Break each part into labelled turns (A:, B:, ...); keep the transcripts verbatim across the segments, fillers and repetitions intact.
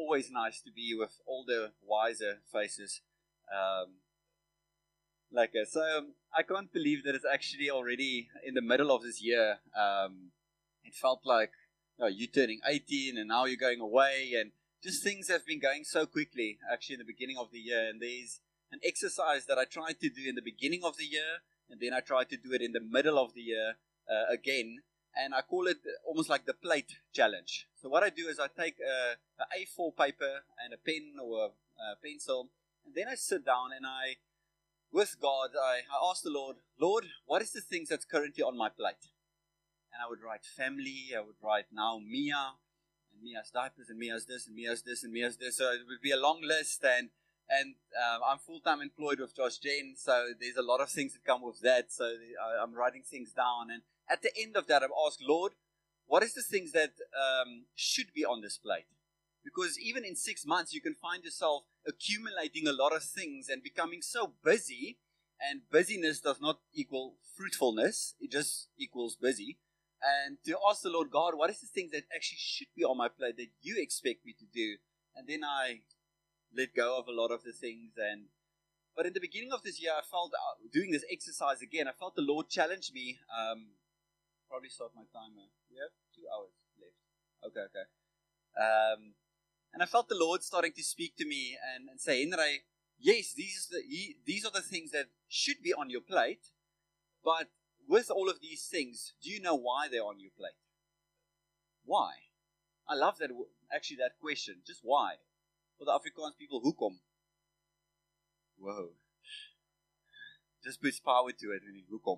A: always nice to be with older, wiser faces. Um, like uh, so, um, I can't believe that it's actually already in the middle of this year. Um, it felt like you know, you turning eighteen, and now you're going away, and just things have been going so quickly. Actually, in the beginning of the year, and there's an exercise that I tried to do in the beginning of the year, and then I tried to do it in the middle of the year uh, again. And I call it almost like the plate challenge. So what I do is I take a, a A four paper and a pen or a, a pencil, and then I sit down and I, with God, I, I ask the Lord, Lord, what is the things that's currently on my plate? And I would write family, I would write now Mia, and Mia's diapers, and Mia's this, and Mia's this, and Mia's this. So it would be a long list, and and um, I'm full-time employed with Josh Jen, so there's a lot of things that come with that. So I, I'm writing things down, and at the end of that, I've asked, Lord, what is the things that um, should be on this plate? Because even in six months, you can find yourself accumulating a lot of things and becoming so busy, and busyness does not equal fruitfulness. It just equals busy. And to ask the Lord, God, what is the things that actually should be on my plate that you expect me to do? And then I let go of a lot of the things. And But in the beginning of this year, I felt, uh, doing this exercise again, I felt the Lord challenge me. Um, probably start my timer. We have two hours left. Okay, okay. Um, and I felt the Lord starting to speak to me and, and say, Henry, yes, these, the, he, these are the things that should be on your plate, but with all of these things, do you know why they're on your plate? Why? I love that, actually, that question. Just why? For the Afrikaans people, hoekom? Whoa. Just puts power to it when you hoekom.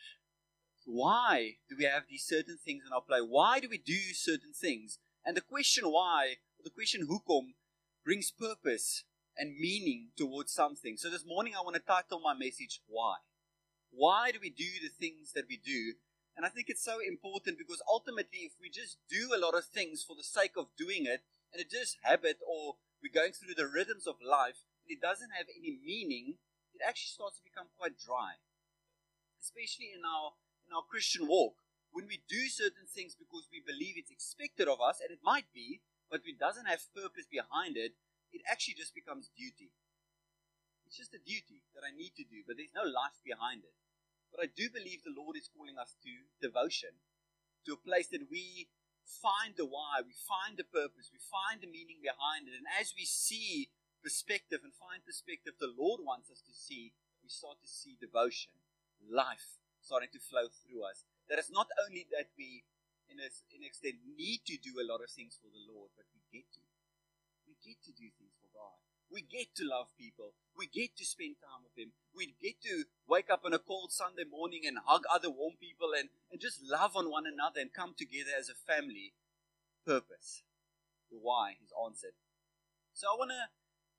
A: Why do we have these certain things in our plate? Why do we do certain things? And the question why, or the question hoekom, brings purpose and meaning towards something. So this morning I want to title my message, Why? Why do we do the things that we do? And I think it's so important because ultimately if we just do a lot of things for the sake of doing it, and it's just habit, or we're going through the rhythms of life, and it doesn't have any meaning, it actually starts to become quite dry. Especially in our, in our Christian walk. When we do certain things because we believe it's expected of us, and it might be, but it doesn't have purpose behind it, it actually just becomes duty. It's just a duty that I need to do, but there's no life behind it. But I do believe the Lord is calling us to devotion, to a place that we find the why, we find the purpose, we find the meaning behind it. And as we see perspective and find perspective the Lord wants us to see, we start to see devotion, life starting to flow through us. That it's not only that we, in an extent, need to do a lot of things for the Lord, but we get to. We get to do things for God. We get to love people. We get to spend time with Him. We get to wake up on a cold Sunday morning and hug other warm people and, and just love on one another and come together as a family. Purpose. The why is answered. So I want to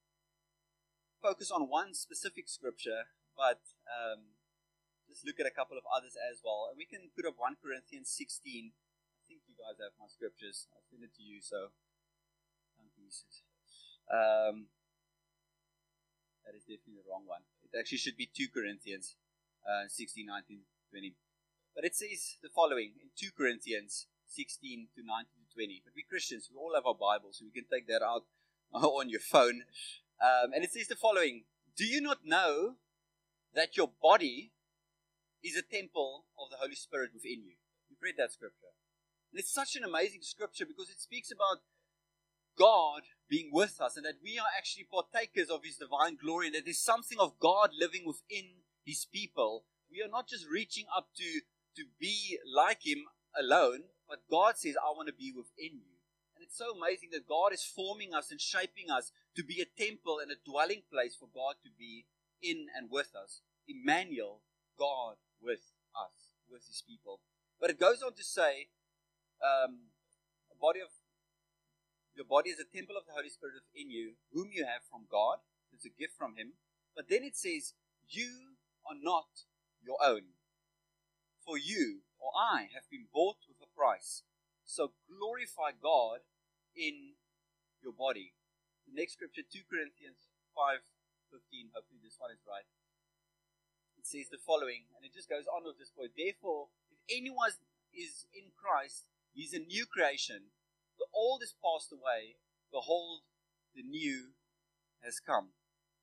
A: focus on one specific scripture, but um, just look at a couple of others as well. And we can put up First Corinthians sixteen. I think you guys have my scriptures. I'll send it to you, so thank you, Jesus. Um, that is definitely the wrong one. It actually should be Second Corinthians uh, sixteen, nineteen, twenty. But it says the following in Second Corinthians sixteen to nineteen to twenty. But we Christians, we all have our Bible, so we can take that out on your phone. Um, and it says the following: Do you not know that your body is a temple of the Holy Spirit within you? You've read that scripture. And it's such an amazing scripture because it speaks about God being with us and that we are actually partakers of His divine glory, and that there's something of God living within His people. We are not just reaching up to, to be like Him alone, but God says, I want to be within you. And it's so amazing that God is forming us and shaping us to be a temple and a dwelling place for God to be in and with us. Emmanuel, God with us, with His people. But it goes on to say, um, a body of your body is a temple of the Holy Spirit within you, whom you have from God. It's a gift from Him. But then it says, you are not your own. For you, or I, have been bought with a price. So glorify God in your body. The next scripture, Second Corinthians five fifteen. Hopefully this one is right. It says the following, and it just goes on with this point. Therefore, if anyone is in Christ, he's a new creation. The old is passed away. Behold, the new has come.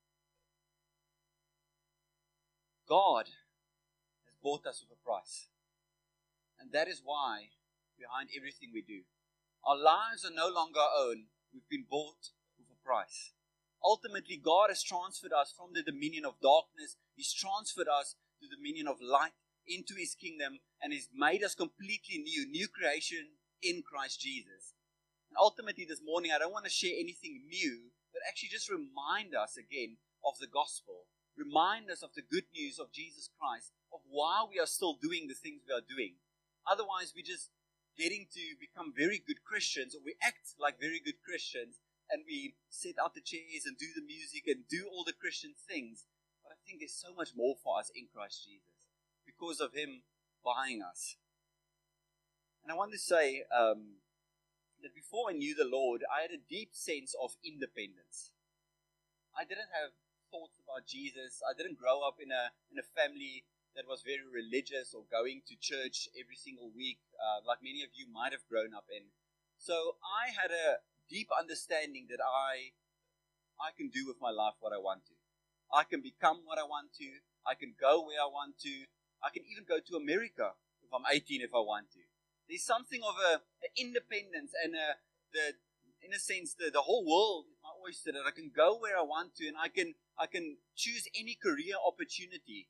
A: God has bought us with a price. And that is why behind everything we do. Our lives are no longer our own. We've been bought with a price. Ultimately, God has transferred us from the dominion of darkness. He's transferred us to the dominion of light into His kingdom, and He's made us completely new, new creation in Christ Jesus. And ultimately, this morning, I don't want to share anything new, but actually just remind us again of the gospel. Remind us of the good news of Jesus Christ, of why we are still doing the things we are doing. Otherwise, we're just getting to become very good Christians, or we act like very good Christians, and we set out the chairs and do the music and do all the Christian things. But I think there's so much more for us in Christ Jesus because of Him buying us. And I want to say um, that before I knew the Lord, I had a deep sense of independence. I didn't have thoughts about Jesus. I didn't grow up in a in a family that was very religious or going to church every single week, uh, like many of you might have grown up in. So I had a deep understanding that I I can do with my life what I want to. I can become what I want to. I can go where I want to. I can even go to America if I'm eighteen if I want to. There's something of a, a independence and a, the in a sense the, the whole world is my oyster, that I can go where I want to, and I can I can choose any career opportunity.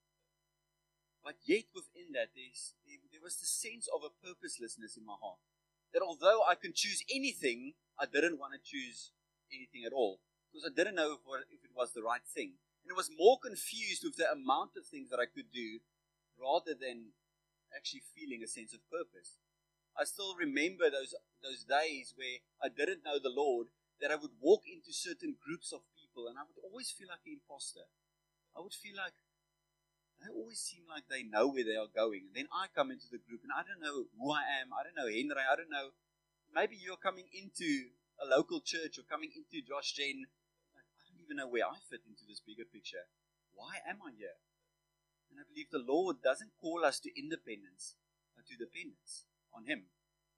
A: But yet within that, there's, there, there was the sense of a purposelessness in my heart. That although I can choose anything, I didn't want to choose anything at all. Because I didn't know if, if it was the right thing. And I was more confused with the amount of things that I could do, rather than actually feeling a sense of purpose. I still remember those, those days where I didn't know the Lord, that I would walk into certain groups of people, and I would always feel like an imposter. I would feel like they always seem like they know where they are going. And then I come into the group, and I don't know who I am. I don't know Henry. I don't know. Maybe you're coming into a local church or coming into Josh Gen. Like, I don't even know where I fit into this bigger picture. Why am I here? And I believe the Lord doesn't call us to independence, but to dependence on Him.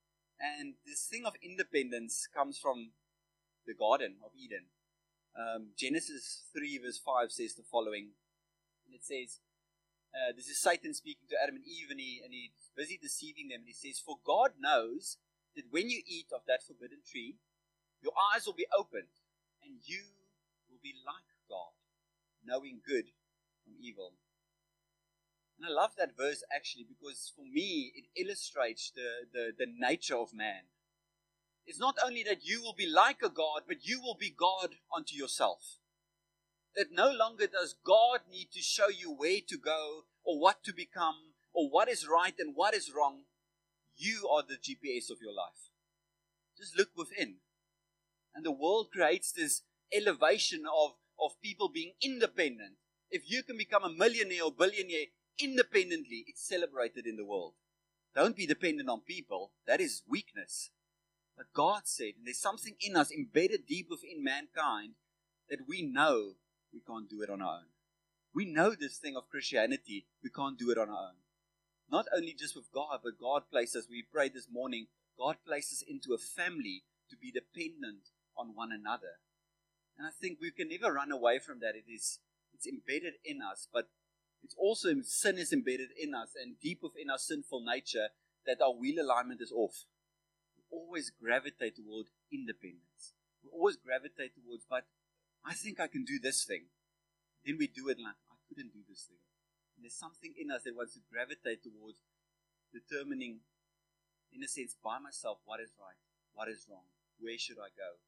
A: And this thing of independence comes from the Garden of Eden. Um, Genesis three verse five says the following. And it says, uh, this is Satan speaking to Adam and Eve, and, he, and he's busy deceiving them. And he says, for God knows that when you eat of that forbidden tree, your eyes will be opened, and you will be like God, knowing good from evil. And I love that verse actually, because for me, it illustrates the, the, the nature of man. It's not only that you will be like a God, but you will be God unto yourself. That no longer does God need to show you where to go, or what to become, or what is right and what is wrong. You are the G P S of your life. Just look within. And the world creates this elevation of, of people being independent. If you can become a millionaire or billionaire independently, it's celebrated in the world. Don't be dependent on people. That is weakness. But God said, and there's something in us embedded deep within mankind, that we know we can't do it on our own. We know this thing of Christianity, we can't do it on our own. Not only just with God, but God placed us, we prayed this morning, God placed us into a family to be dependent on one another. And I think we can never run away from that. It is, it's embedded in us, but it's also, sin is embedded in us, and deep within our sinful nature, that our wheel alignment is off. Always gravitate toward independence. We always gravitate towards, but I think I can do this thing. Then we do it like, I couldn't do this thing. And there's something in us that wants to gravitate towards determining, in a sense, by myself, what is right, what is wrong, where should I go.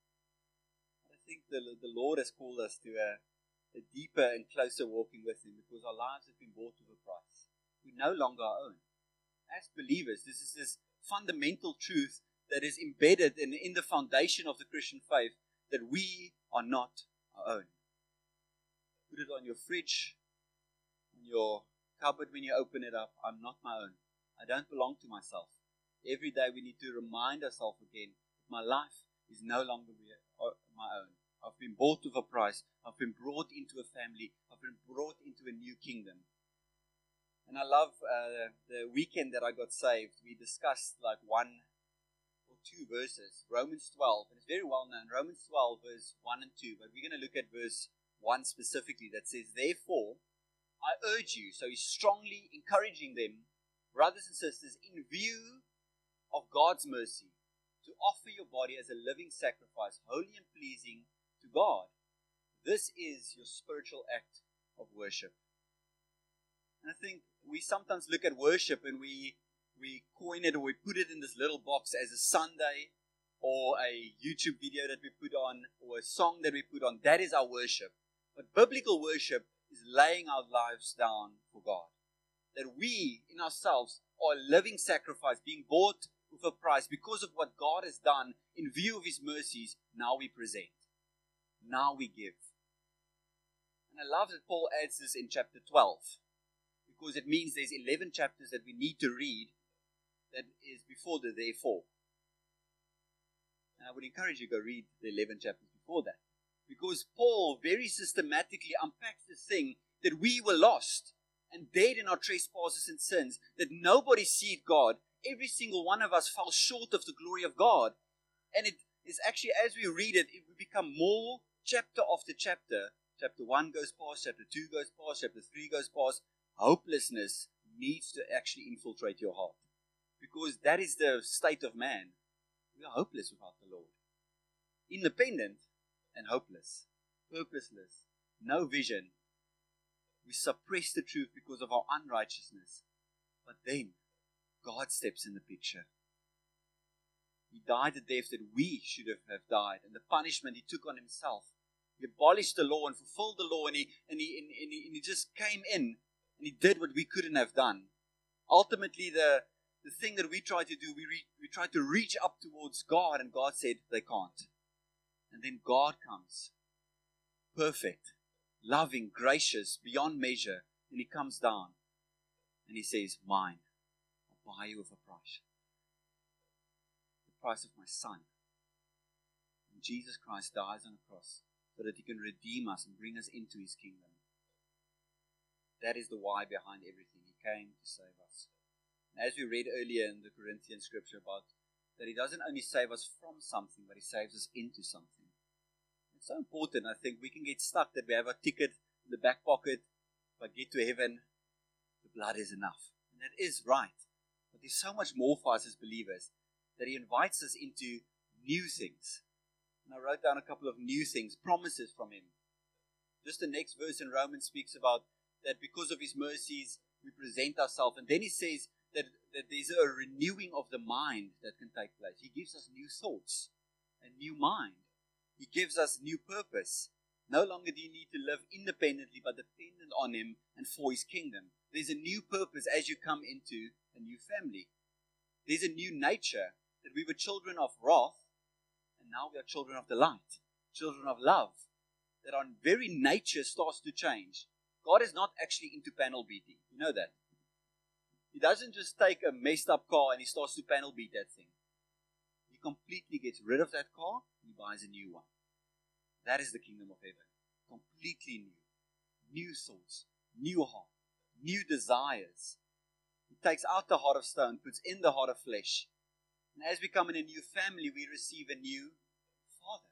A: But I think the, the Lord has called us to a, a deeper and closer walking with Him, because our lives have been bought with a price. We're no longer our own. As believers, this is this fundamental truth that is embedded in, in the foundation of the Christian faith, that we are not our own. Put it on your fridge, on your cupboard when you open it up. I'm not my own. I don't belong to myself. Every day we need to remind ourselves again, my life is no longer my own. I've been bought with a price. I've been brought into a family. I've been brought into a new kingdom. And I love uh, the weekend that I got saved. We discussed like one or two verses, Romans twelve, and it's very well known, Romans twelve, verse one and two, but we're going to look at verse one specifically that says, therefore, I urge you, so he's strongly encouraging them, brothers and sisters, in view of God's mercy, to offer your body as a living sacrifice, holy and pleasing to God. This is your spiritual act of worship. And I think we sometimes look at worship and we we coin it or we put it in this little box as a Sunday or a YouTube video that we put on or a song that we put on. That is our worship. But biblical worship is laying our lives down for God. That we in ourselves are a living sacrifice being bought with a price because of what God has done in view of His mercies. Now we present. Now we give. And I love that Paul adds this in chapter twelve. Because it means there's eleven chapters that we need to read that is before the therefore. And I would encourage you to go read the eleven chapters before that. Because Paul very systematically unpacks this thing that we were lost and dead in our trespasses and sins, that nobody seed God. Every single one of us fell short of the glory of God. And it is actually, as we read it, it will become more chapter after chapter. Chapter one goes past, chapter two goes past, chapter three goes past. Hopelessness needs to actually infiltrate your heart. Because that is the state of man. We are hopeless without the Lord. Independent and hopeless. Purposeless. No vision. We suppress the truth because of our unrighteousness. But then, God steps in the picture. He died the death that we should have, have died. And the punishment He took on Himself. He abolished the law and fulfilled the law. And He, and he, and he, and he just came in. And He did what we couldn't have done. Ultimately, the, the thing that we try to do, we, re, we try to reach up towards God, and God said they can't. And then God comes, perfect, loving, gracious, beyond measure, and He comes down, and He says, mine, I'll buy you with a price. The price of my Son. And Jesus Christ dies on the cross so that He can redeem us and bring us into His kingdom. That is the why behind everything. He came to save us. And as we read earlier in the Corinthian scripture about that He doesn't only save us from something, but He saves us into something. It's so important. I think we can get stuck that we have a ticket in the back pocket. If I get to heaven, the blood is enough. And that is right. But there's so much more for us as believers that He invites us into new things. And I wrote down a couple of new things, promises from Him. Just the next verse in Romans speaks about that because of His mercies, we present ourselves. And then He says that, that there's a renewing of the mind that can take place. He gives us new thoughts, a new mind. He gives us new purpose. No longer do you need to live independently, but dependent on Him and for His kingdom. There's a new purpose as you come into a new family. There's a new nature, that we were children of wrath, and now we are children of the light, children of love. That our very nature starts to change. God is not actually into panel beating. You know that. He doesn't just take a messed up car and He starts to panel beat that thing. He completely gets rid of that car and He buys a new one. That is the kingdom of heaven. Completely new. New thoughts. New heart. New desires. He takes out the heart of stone, puts in the heart of flesh. And as we come in a new family, we receive a new Father.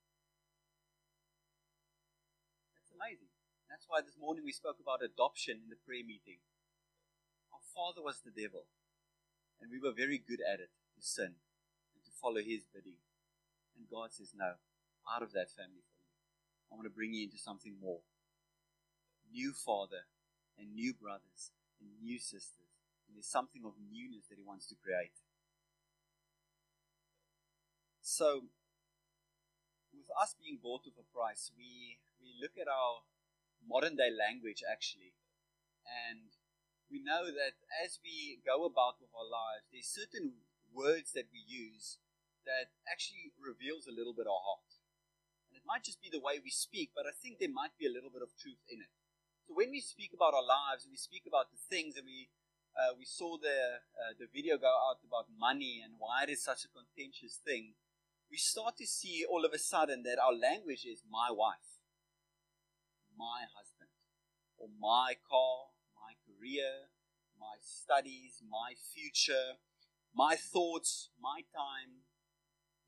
A: That's amazing. That's why this morning we spoke about adoption in the prayer meeting. Our father was the devil. And we were very good at it, to sin and to follow his bidding. And God says, no, out of that family for you. I want to bring you into something more. New father and new brothers and new sisters. And there's something of newness that He wants to create. So, with us being bought with a price, we, we look at our modern day language actually, and we know that as we go about with our lives, there's certain words that we use that actually reveals a little bit our heart. And it might just be the way we speak, but I think there might be a little bit of truth in it. So when we speak about our lives and we speak about the things, and we uh, we saw the uh, the video go out about money and why it is such a contentious thing, we start to see all of a sudden that our language is my wife, my husband, or my car, my career, my studies, my future, my thoughts, my time,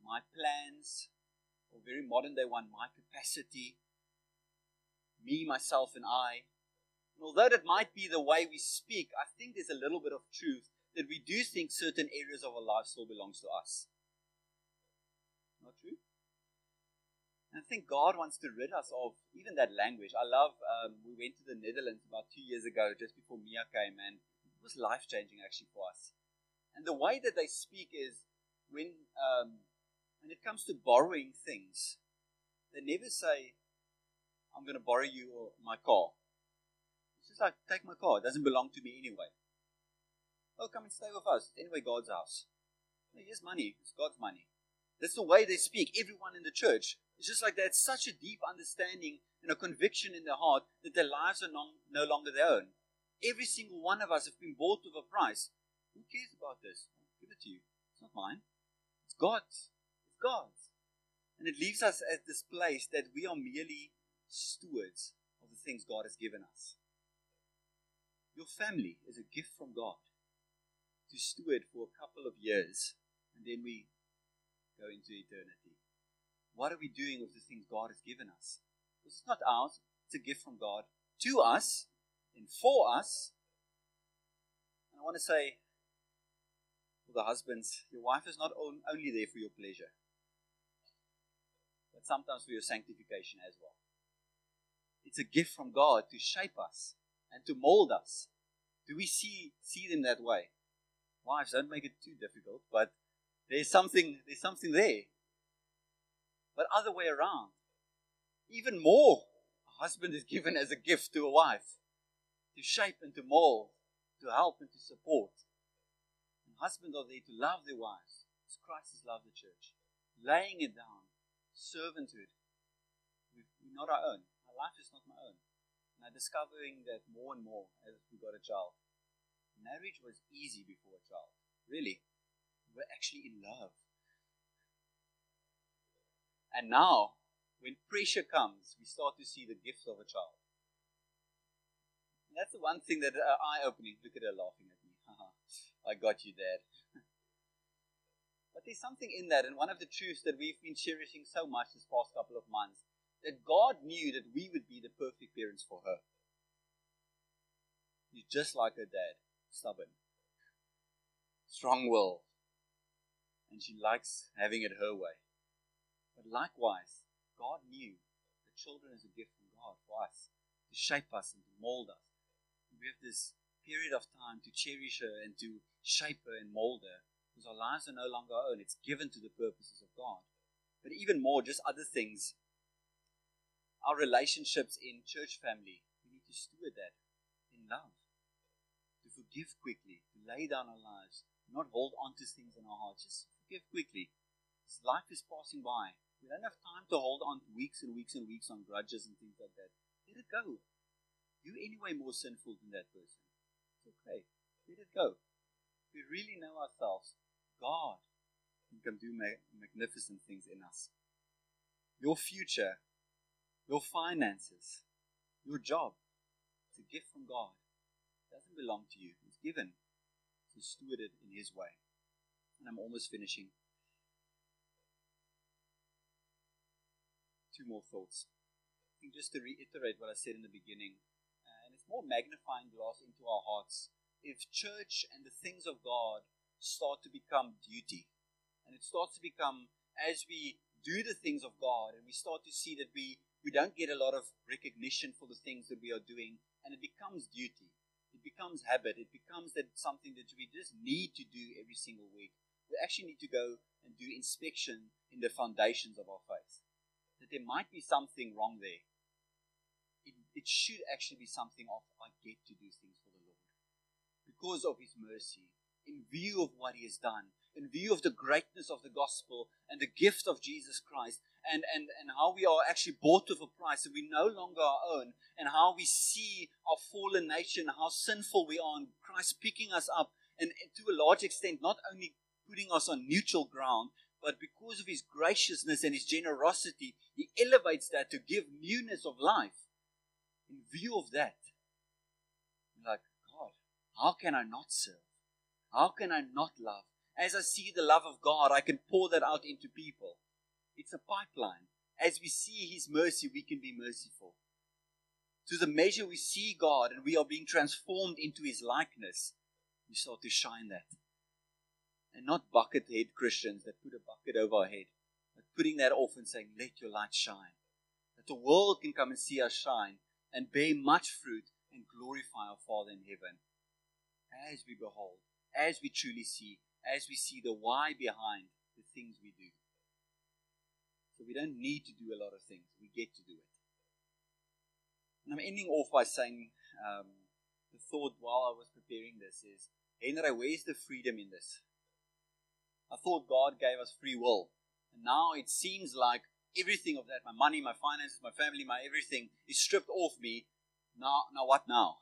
A: my plans, or very modern day one, my capacity, me, myself, and I. And although that might be the way we speak, I think there's a little bit of truth that we do think certain areas of our life still belongs to us. Not true? And I think God wants to rid us of even that language. I love, um, we went to the Netherlands about two years ago, just before Mia came, and it was life-changing actually for us. And the way that they speak is, when um, when it comes to borrowing things, they never say, I'm going to borrow you my car. It's just like, take my car. It doesn't belong to me anyway. Oh, come and stay with us. It's anyway God's house. No, here's money. It's God's money. That's the way they speak. Everyone in the church. It's just like that. Such a deep understanding and a conviction in their heart that their lives are non, no longer their own. Every single one of us have been bought with a price. Who cares about this? I'll give it to you. It's not mine. It's God's. It's God's. And it leaves us at this place that we are merely stewards of the things God has given us. Your family is a gift from God to steward for a couple of years, and then we go into eternity. What are we doing with the things God has given us? This is not ours. It's a gift from God to us and for us. And I want to say, for the husbands, your wife is not only there for your pleasure, but sometimes for your sanctification as well. It's a gift from God to shape us and to mold us. Do we see see them that way? Wives, don't make it too difficult, but there's something there's something there. But other way around, even more, a husband is given as a gift to a wife to shape and to mold, to help and to support. And husbands are there to love their wives as Christ has loved the church, laying it down, servanthood. We're not our own. My life is not my own. And I'm discovering that more and more as we got a child. Marriage was easy before a child. Really. We were actually in love. And now, when pressure comes, we start to see the gift of a child. And that's the one thing that uh, eye-opening. Look at her laughing at me. I got you, Dad. But there's something in that, and one of the truths that we've been cherishing so much this past couple of months, that God knew that we would be the perfect parents for her. She's just like her dad, stubborn, strong-willed, and she likes having it her way. But likewise, God knew that children is a gift from God for us, to shape us and to mold us. And we have this period of time to cherish her and to shape her and mold her, because our lives are no longer our own. It's given to the purposes of God. But even more, just other things. Our relationships in church family, we need to steward that in love. To forgive quickly, to lay down our lives, not hold on to things in our hearts. Just forgive quickly. This life is passing by. We don't have time to hold on weeks and weeks and weeks on grudges and things like that. Let it go. You're anyway more sinful than that person. It's okay. Let it go. If we really know ourselves, God can do magnificent things in us. Your future, your finances, your job, it's a gift from God. It doesn't belong to you. It's given. So steward it in His way. And I'm almost finishing. Two more thoughts. I think just to reiterate what I said in the beginning, uh, and it's more magnifying glass into our hearts. If church and the things of God start to become duty, and it starts to become, as we do the things of God, and we start to see that we We don't get a lot of recognition for the things that we are doing, and it becomes duty. It becomes habit. It becomes that something that we just need to do every single week. We actually need to go and do inspection in the foundations of our faith. That there might be something wrong there. It, it should actually be something of, I get to do things for the Lord. Because of His mercy, in view of what He has done, in view of the greatness of the gospel and the gift of Jesus Christ, and, and, and how we are actually bought with a price, and we no longer our own, and how we see our fallen nature and how sinful we are, and Christ picking us up, and, and to a large extent, not only putting us on neutral ground, but because of His graciousness and His generosity, He elevates that to give newness of life. In view of that, I'm like, God, how can I not serve? How can I not love? As I see the love of God, I can pour that out into people. It's a pipeline. As we see His mercy, we can be merciful. To the measure we see God and we are being transformed into His likeness, we start to shine that. And not bucket head Christians that put a bucket over our head, but putting that off and saying, let your light shine. That the world can come and see us shine and bear much fruit and glorify our Father in heaven. As we behold, as we truly see, as we see the why behind the things we do. So we don't need to do a lot of things. We get to do it. And I'm ending off by saying, um, the thought while I was preparing this is, Henry, where's the freedom in this? I thought God gave us free will. And now it seems like everything of that, my money, my finances, my family, my everything, is stripped off me. Now, now what now?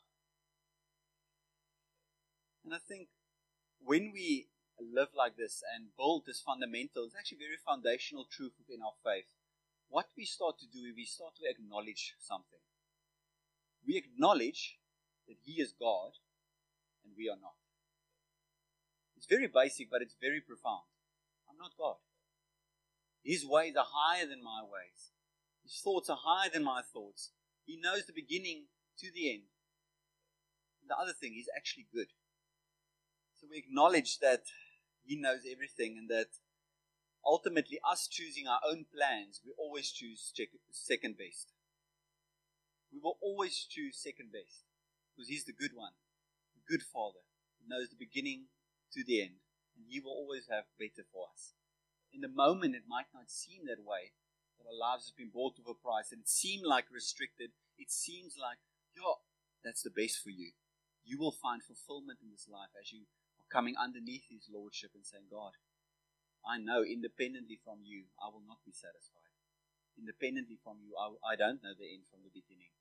A: And I think when we live like this and build this fundamental, it's actually very foundational truth within our faith. What we start to do is we start to acknowledge something. We acknowledge that He is God and we are not. It's very basic, but it's very profound. I'm not God. His ways are higher than my ways. His thoughts are higher than my thoughts. He knows the beginning to the end. And the other thing, He's actually good. So we acknowledge that He knows everything and that ultimately us choosing our own plans, we always choose second best. We will always choose second best because He's the good one, the good Father who knows the beginning to the end, and He will always have better for us. In the moment, it might not seem that way, that our lives have been bought with a price, and it seems like restricted. It seems like, yeah, that's the best for you. You will find fulfillment in this life as you are coming underneath His Lordship and saying, God, I know independently from You, I will not be satisfied. Independently from You, I, I don't know the end from the beginning.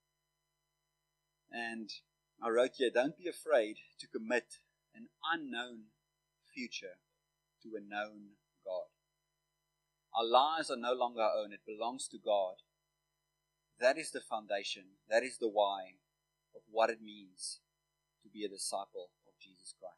A: And I wrote here, don't be afraid to commit an unknown future to a known God. Our lives are no longer our own. It belongs to God. That is the foundation. That is the why of what it means to be a disciple of Jesus Christ.